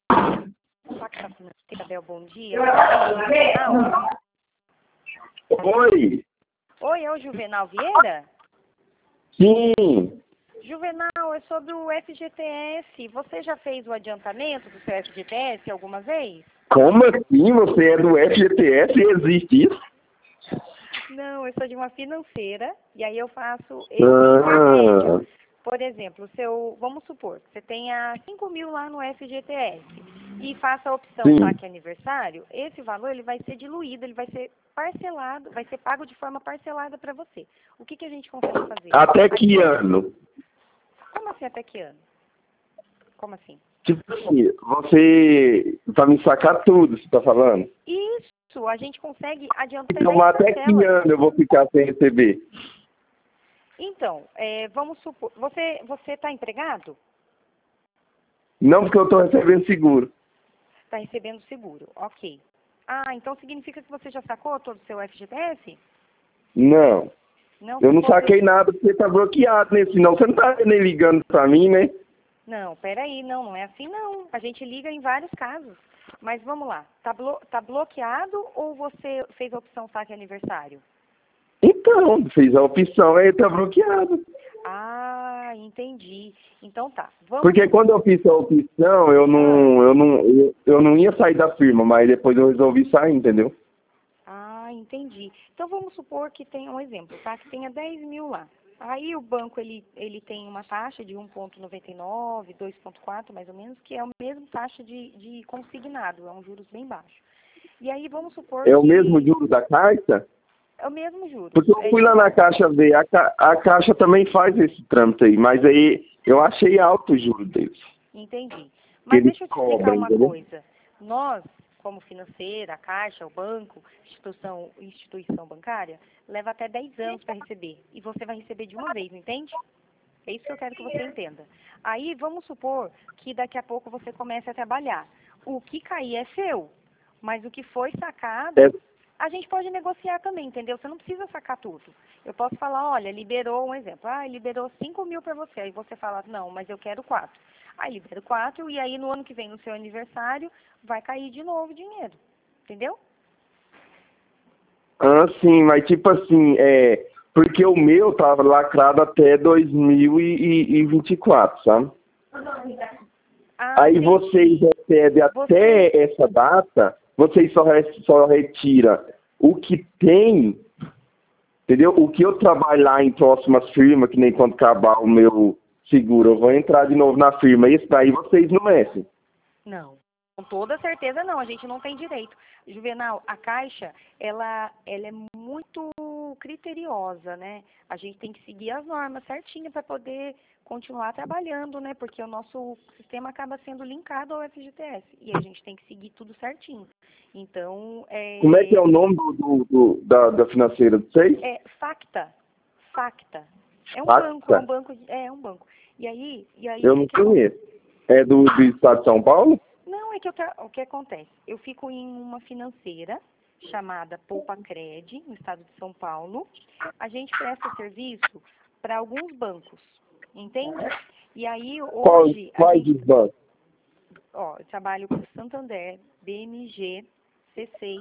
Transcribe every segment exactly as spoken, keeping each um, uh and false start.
Facta Financeira, Bel, bom dia. Juvenal. Oi. Oi, é o Juvenal Vieira? Sim. Juvenal, é sobre o F G T S. Você já fez o adiantamento do seu F G T S alguma vez? Como assim? Você é do F G T S? Existe isso? Não, eu sou de uma financeira e aí eu faço esse Ah. intermédio. Por exemplo, o seu, vamos supor que você tenha cinco mil lá no F G T S e faça a opção Sim. saque aniversário, esse valor ele vai ser diluído, ele vai ser parcelado, vai ser pago de forma parcelada para você. O que, que a gente consegue fazer? Até que Aqui, ano? como assim até que ano? Como assim? Tipo assim, você vai me sacar tudo, você tá falando? Isso, a gente consegue adiantar Então, dez até que parcelas. ano eu vou ficar sem receber? Então, é, vamos supor, você você está empregado? Não porque eu tô recebendo seguro. Está recebendo seguro, ok. Ah, então significa que você já sacou todo o seu F G T S? Não. Não Eu não sacou saquei seu... nada porque tá bloqueado, né? Senão você não tá nem ligando pra mim, né? Não, peraí, não, não é assim não. A gente liga em vários casos. Mas vamos lá, tá, blo... tá bloqueado ou você fez a opção saque aniversário? Então, fez a opção, aí tá bloqueado. Ah, entendi. Então tá. Vamos Porque supor... quando eu fiz a opção, eu não, eu não, eu, eu não ia sair da firma, mas depois eu resolvi sair, entendeu? Ah, entendi. Então vamos supor que tenha um exemplo, tá? Que tenha dez mil lá. Aí o banco ele, ele tem uma taxa de um vírgula noventa e nove, dois vírgula quatro mais ou menos, que é a mesma taxa de, de consignado, é um juros bem baixo. E aí vamos supor É o que mesmo juro da Caixa? é o mesmo juros. Porque eu É fui lá na igual. Caixa ver, a, Ca- a Caixa também faz esse trâmite aí, mas aí eu achei alto o juro deles. Entendi. Que Mas eles deixa eu te explicar cobram, uma entendeu? coisa. Nós, como financeira, a Caixa, o banco, instituição, instituição bancária, leva até dez anos para receber. E você vai receber de uma vez, entende? É isso que eu quero que você entenda. Aí, vamos supor que daqui a pouco você comece a trabalhar. O que cair é seu, mas o que foi sacado, É, a gente pode negociar também, entendeu? Você não precisa sacar tudo. Eu posso falar, olha, liberou um exemplo. Ah, liberou cinco mil para você. Aí você fala, não, mas eu quero quatro. Aí libera quatro e aí no ano que vem, no seu aniversário, vai cair de novo o dinheiro. Entendeu? ah, sim, mas tipo assim, é, porque o meu tava lacrado até dois mil e vinte e quatro, sabe? Ah, Aí entendi. vocês recebem Você, até essa data, vocês só, re- só retira o que tem, entendeu? O que eu trabalhar em próximas firmas, que nem quando acabar o meu seguro, eu vou entrar de novo na firma. Isso daí vocês não mexem. não. Com toda certeza não, a gente não tem direito. Juvenal, a Caixa, ela, ela é muito criteriosa, né? A gente tem que seguir as normas certinho para poder continuar trabalhando, né? Porque o nosso sistema acaba sendo linkado ao F G T S e a gente tem que seguir tudo certinho. Então, é, Como é que é o nome do, do- do- da, da financeira de vocês? é Facta, Facta. É um Facta? banco, é um banco, de- é um banco. E aí, e aí Eu o que não que acontece? conheço. É do, do estado de São Paulo? Não, é que eu tra- o que acontece? Eu fico em uma financeira chamada Poupa Cred, no estado de São Paulo. A gente presta serviço para alguns bancos, entende? E aí, Qual, hoje, a quais gente, os bancos? ó, eu trabalho com Santander, B M G, C seis,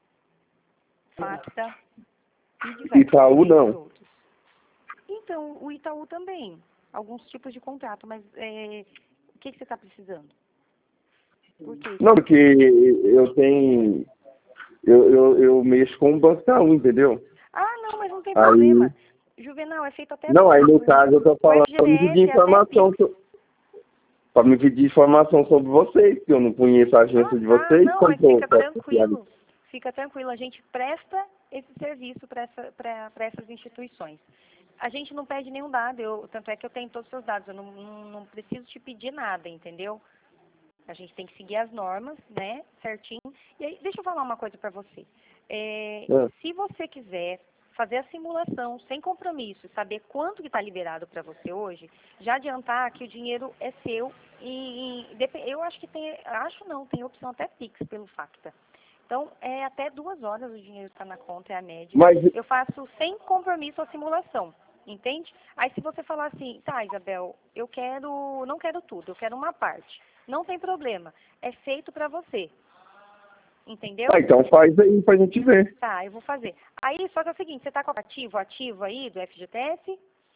Facta e diversos, Itaú dentre não. outros. Então, o Itaú também, alguns tipos de contrato, mas é, o que, que você está precisando? Por que Não, isso? porque eu tenho. Eu, eu, eu mexo com o Banco Itaú, entendeu? Ah, não, mas não tem Aí. problema. Juvenal, é feito até Não, aí Pix. no O, caso eu tô o falando pra me pedir F G T S é até informação Pix. so, pra me pedir informação sobre vocês, que eu não conheço a agência Ah, de tá. vocês, Não, como mas que eu fica posso confiar? tranquilo. Fica tranquilo. A gente presta esse serviço para essa, pra- pra essas instituições. A gente não pede nenhum dado. Eu, tanto é que eu tenho todos os seus dados. Eu não, não, não preciso te pedir nada, entendeu? A gente tem que seguir as normas, né, certinho. E aí, deixa eu falar uma coisa para você. É, É. se você quiser fazer a simulação sem compromisso, saber quanto que está liberado para você hoje, já adiantar que o dinheiro é seu e, e dep- eu acho que tem, acho não, tem opção até Pix pelo Facta. Então, é até duas horas o dinheiro está na conta, é a média. Mas, Eu faço sem compromisso a simulação. Entende? Aí se você falar assim, tá, Isabel, eu quero, não quero tudo, eu quero uma parte. Não tem problema. É feito para você. Entendeu? Ah, então faz aí pra gente ver. Tá, eu vou fazer. Aí, só que é o seguinte, você tá com o ativo ativo aí do F G T S?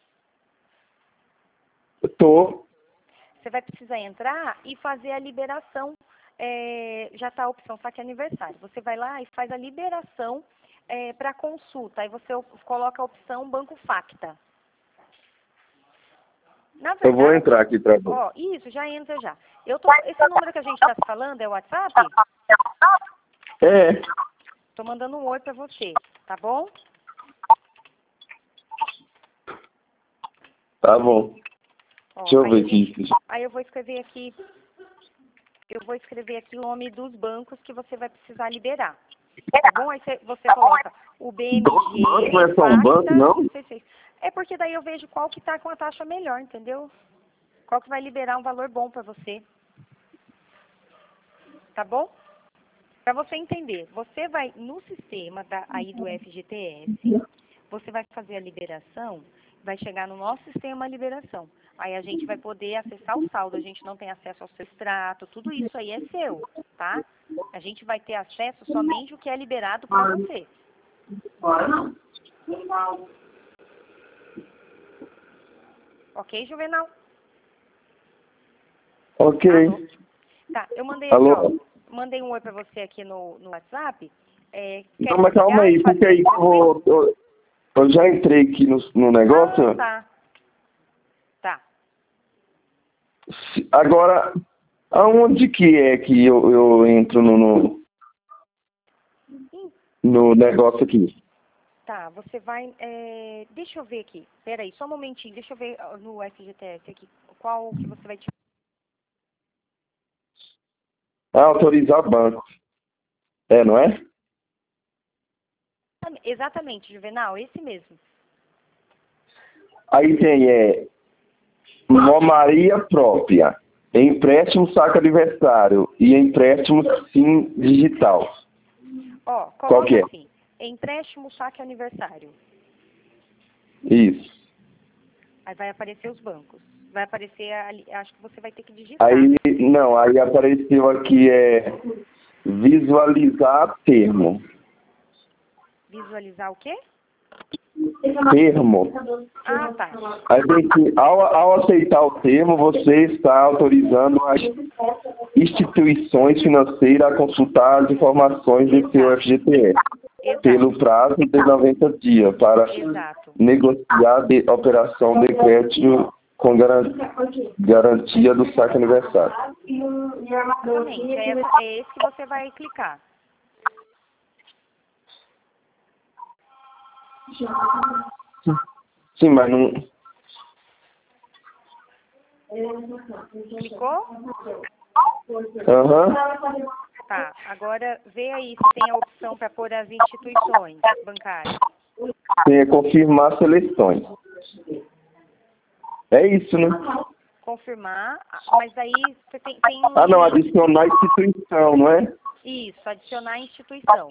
Eu tô. Você vai precisar entrar e fazer a liberação. É, já tá a opção saque aniversário. Você vai lá e faz a liberação é, para consulta. Aí você coloca a opção Banco Facta. Na verdade, Eu vou entrar aqui pra ver. ó, isso, já entra já. Eu tô, esse número que a gente está falando é o WhatsApp? É. Tô mandando um oi para você, tá bom? Tá bom. Ó, Deixa eu aí, ver a gente, aqui. aí eu vou escrever aqui, eu vou escrever aqui o nome dos bancos que você vai precisar liberar. Tá bom? Aí você, você coloca o B M G, Banco não é só um banco, Facta, não? não sei se é porque daí eu vejo qual que tá com a taxa melhor, entendeu? Qual que vai liberar um valor bom para você. Tá bom? Para você entender, você vai no sistema da, aí do F G T S, você vai fazer a liberação, vai chegar no nosso sistema a liberação. Aí a gente vai poder acessar o saldo, a gente não tem acesso ao seu extrato, tudo isso aí é seu, tá? A gente vai ter acesso somente o que é liberado para você. Agora não. Ok, Juvenal? Ok. Alô? Tá, eu mandei aqui, Alô? ó, mandei um oi para você aqui no, no WhatsApp. É, quer Então, mas calma desligar aí, e porque fazer? aí eu, vou, eu, eu já entrei aqui no, no negócio. Ah, tá. Tá. Se- Agora, aonde que é que eu, eu entro no, no, no negócio aqui? Tá, você vai. É, deixa eu ver aqui. Peraí, só um momentinho. Deixa eu ver ah, no F G T S aqui. Qual que você vai. Ah, autorizar banco. É, não é? Exatamente, Juvenal, esse mesmo. Aí tem é, Maria própria, empréstimo saco aniversário e empréstimo sim digital. Ó, Qual que coloca é? assim: empréstimo saque aniversário. Isso. Aí vai aparecer os bancos. Vai aparecer ali. Acho que você vai ter que digitar. Aí, não, aí apareceu aqui é visualizar termo. Visualizar o quê? Termo. Ah, tá. Aí tem que, ao, ao aceitar o termo, você está autorizando as instituições financeiras a consultar as informações do seu F G T S Exato. pelo prazo de noventa dias para Exato. negociar de operação de crédito com garan- garantia do saque aniversário. Exatamente. É, essa- é esse que você vai clicar. Sim, mas não... Clicou? Aham. Tá. Agora vê aí se tem a opção para pôr as instituições bancárias. Tem que confirmar seleções. É isso, né? Confirmar, mas aí você tem, tem um Ah, não, link. adicionar instituição, não é? Isso, adicionar instituição.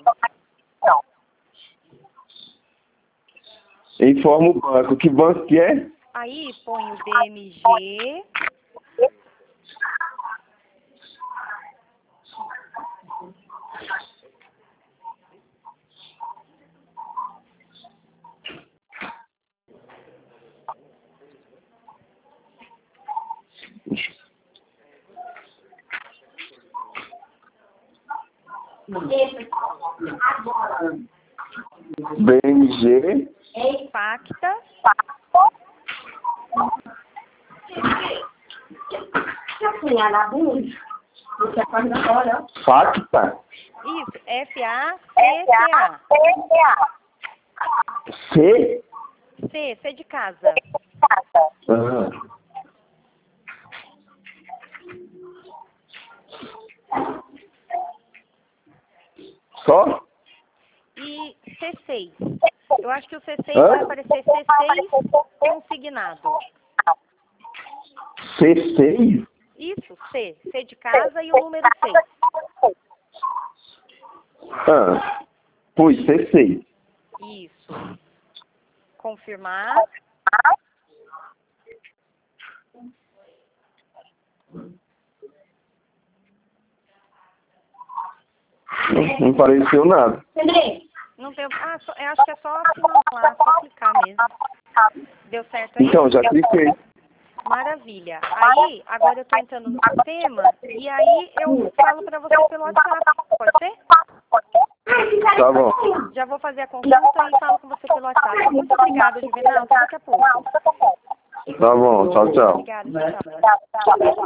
Informa o banco. Que banco que é? Aí põe o B M G, B M G. Facta, Facta. isso, F A C C A. C. C, C de casa. Ah. Só? E C seis. Eu acho que o C seis Hã? vai aparecer C seis consignado. C seis? Isso, C. C de casa e o número seis. Ah. Pois, C seis. Isso. Confirmar. Não, não apareceu nada. Não tem... Ah, só, eu acho que é só assinar lá, só clicar mesmo. Deu certo aí? Então, já cliquei. Maravilha. Aí, agora eu tô entrando no sistema e aí eu falo pra você pelo WhatsApp. Pode ser? Tá bom. Já vou fazer a consulta e falo com você pelo WhatsApp. Muito obrigada, Juvenal. Até daqui a pouco. Tá bom. Tchau, tchau. Obrigada. Tchau, tchau.